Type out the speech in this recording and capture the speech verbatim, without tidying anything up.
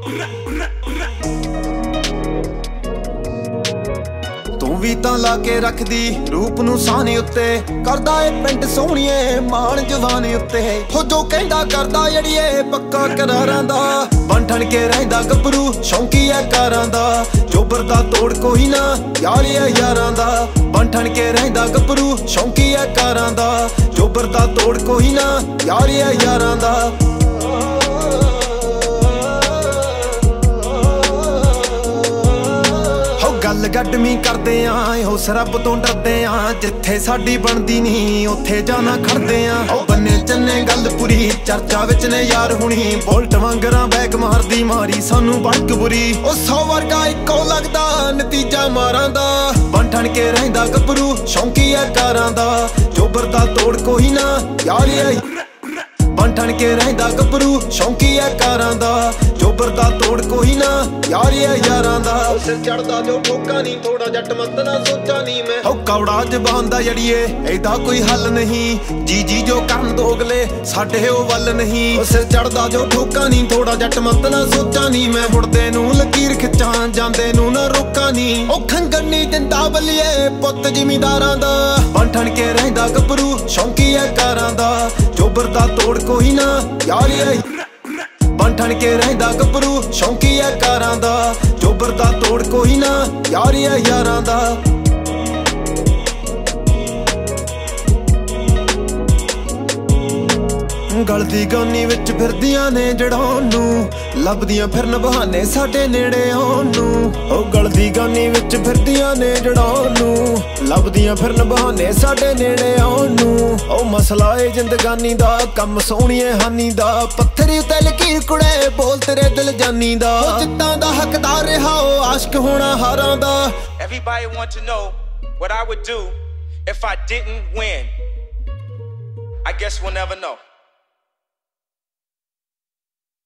ਤੂੰ ਵੀ ਤਾਂ ਲਾ ਕੇ ਰੱਖਦੀ ਰੂਪ ਨੂੰ ਸਾਹਨੇ ਉੱਤੇ, ਕਰਦਾ ਏ ਪਿੰਡ ਸੋਹਣੀਏ ਮਾਣ ਜਵਾਨੀ ਉੱਤੇ। ਹੋ ਜੋ ਕਹਿੰਦਾ ਕਰਦਾ ਜੜੀਏ ਪੱਕਾ ਕਰਾਰਾਂ ਦਾ, ਬਣ ਠਣ ਕੇ ਰਹਿੰਦਾ ਗੱਭਰੂ ਸ਼ੌਂਕੀ ਐ ਕਾਰਾਂ ਦਾ। ਜੋਬਰ ਦਾ ਤੋੜ ਕੋਈ ਨਾ ਯਾਰ ਐ ਯਾਰਾਂ ਦਾ, ਬਣ ਠਣ ਕੇ ਰਹਿੰਦਾ ਗੱਭਰੂ ਸ਼ੌਂਕੀ ਐ ਕਾਰਾਂ ਦਾ। ਜੋਬਰ ਦਾ ਤੋੜ ਕੋਈ ਨਾ ਯਾਰ ਐ ਯਾਰਾਂ ਦਾ। ਗੱਲ ਗੱਡਮੀ ਕਰਦੇ ਆਂ ਉਸ ਰੱਬ ਤੋਂ ਡਰਦੇ ਆਂ, ਜਿੱਥੇ ਸਾਡੀ ਬਣਦੀ ਨਹੀਂ ਉੱਥੇ ਜਾਣਾ ਖੜਦੇ ਆਂ। ਉਹ ਬੰਨੇ ਚੰਨੇ ਗੱਲ ਪੂਰੀ ਚਰਚਾ ਵਿੱਚ ਨੇ ਯਾਰ ਹੁਣੀ, ਬੋਲਟ ਵਾਂਗਰਾਂ ਬੈਕ ਮਾਰਦੀ ਮਾਰੀ ਸਾਨੂੰ ਬੜਕ ਬੁਰੀ। ਉਹ ਸੌ ਵਰਗਾ ਇੱਕੋ ਲੱਗਦਾ ਨਤੀਜਾ ਮਾਰਾਂ ਦਾ, ਬਣ ਠਣ ਕੇ ਰਹਿੰਦਾ ਗੱਭਰੂ ਸ਼ੌਂਕੀ ਐ ਕਾਰਾਂ ਦਾ। ਜੋਬਰ ਦਾ ਤੋੜ ਕੋਈ ਨਾ ਯਾਰ ਐ, ਬਣ ਠਣ ਕੇ ਰਹਿੰਦਾ ਗੱਭਰੂ ਸ਼ੌਂਕੀ ਐ ਕਾਰਾਂ ਦਾ। ਜੋਬਰ ਦਾ ਤੋੜ ਕੋਈ ਨਾ ਯਾਰ ਐ ਯਾਰਾਂ ਦਾ। ਸਿਰ ਚੜਦਾ ਜੋ ਠੋਕਾ ਨਹੀਂ ਥੋੜਾ ਜੱਟ ਮਤ ਨਾ ਸੋਚਾ ਨਹੀਂ ਮੈਂ। ਹੋ ਕੌੜਾ ਜ਼ਬਾਨ ਦਾ ਜੜੀਏ ਇਹਦਾ ਕੋਈ ਹੱਲ ਨਹੀਂ, ਜੀ ਜੀ ਜੋ ਕਰਨ ਦੋਗਲੇ ਸਾਡੇ ਉਹ ਵੱਲ ਨਹੀਂ। ਉਹ ਸਿਰ ਚੜਦਾ ਜੋ ਠੋਕਾ ਨਹੀਂ ਥੋੜਾ ਜੱਟ ਮਤ ਨਾ ਸੋਚਾ ਨਹੀਂ ਮੈਂ। ਮੁੜਦੇ ਨੂੰ ਲਕੀਰ ਖਿੱਚਾਂ ਜਾਂਦੇ ਨੂੰ ਨਾ ਰੋਕਾਂ ਨਹੀਂ। ਉਹ ਖੰਗਣ ਨਹੀਂ ਦਿੰਦਾ ਬੱਲੀਏ ਪੁੱਤ ਜ਼ਿਮੀਂਦਾਰਾਂ ਦਾ, ਬਣ ਠਣ ਕੇ ਰਹਿੰਦਾ ਗੱਭਰੂ ਸ਼ੌਂਕੀ ਐ ਕਾਰਾਂ ਦਾ। ਜੋਬਰ ਦਾ ਤੋੜ ਕੋਈ ਨਾ ਯਾਰ ਐ, ਬਣ ਠਣ ਕੇ ਰਹਿੰਦਾ ਗੱਭਰੂ ਸ਼ੌਂਕੀ ਐ ਕਾਰਾਂ ਦਾ। ਜੋਬਰ ਦਾ ਤੋੜ ਕੋਈ ਨਾ ਯਾਰ ਐ ਯਾਰਾਂ ਦਾ। ਗਲਦੀ ਗਾਨੀ ਵਿੱਚ ਫਿਰਦੀਆਂ ਨੇ ਜੜਾਉਣ ਨੂੰ, ਲੱਭਦੀਆਂ ਫਿਰਨ ਬਹਾਨੇ ਸਾਡੇ ਨੇੜੇ ਆਉਣ ਨੂੰ। ਉਹ ਗਲਦੀ ਗਾਨੀ ਵਿੱਚ ਫਿਰਦੀਆਂ ਨੇ ਜੜਾਉਣ ਨੂੰ, ਲੱਭਦੀਆਂ ਫਿਰਨ ਬਹਾਨੇ ਸਾਡੇ ਨੇੜੇ ਆਉਣ ਨੂੰ। ਉਹ ਮਸਲਾ ਏ ਜ਼ਿੰਦਗਾਨੀ ਦਾ ਕੰਮ ਸੋਹਣੀਏ ਹਾਨੀ ਦਾ, ਪੱਥਰੀ ਉਤੇ ਲਕੀਰ ਕੁੜੇ ਬੋਲ ਤੇਰੇ ਦਿਲ ਜਾਨੀ ਦਾ। ਉਹ ਜਿੱਤਾਂ ਦਾ ਹੱਕਦਾਰ ਰਿਹਾ ਉਹ ਆਸ਼ਕ ਹੋਣਾ ਹਾਰਾਂ ਦਾ। Everybody want to know what I would do if I didn't win. I guess we'll never know.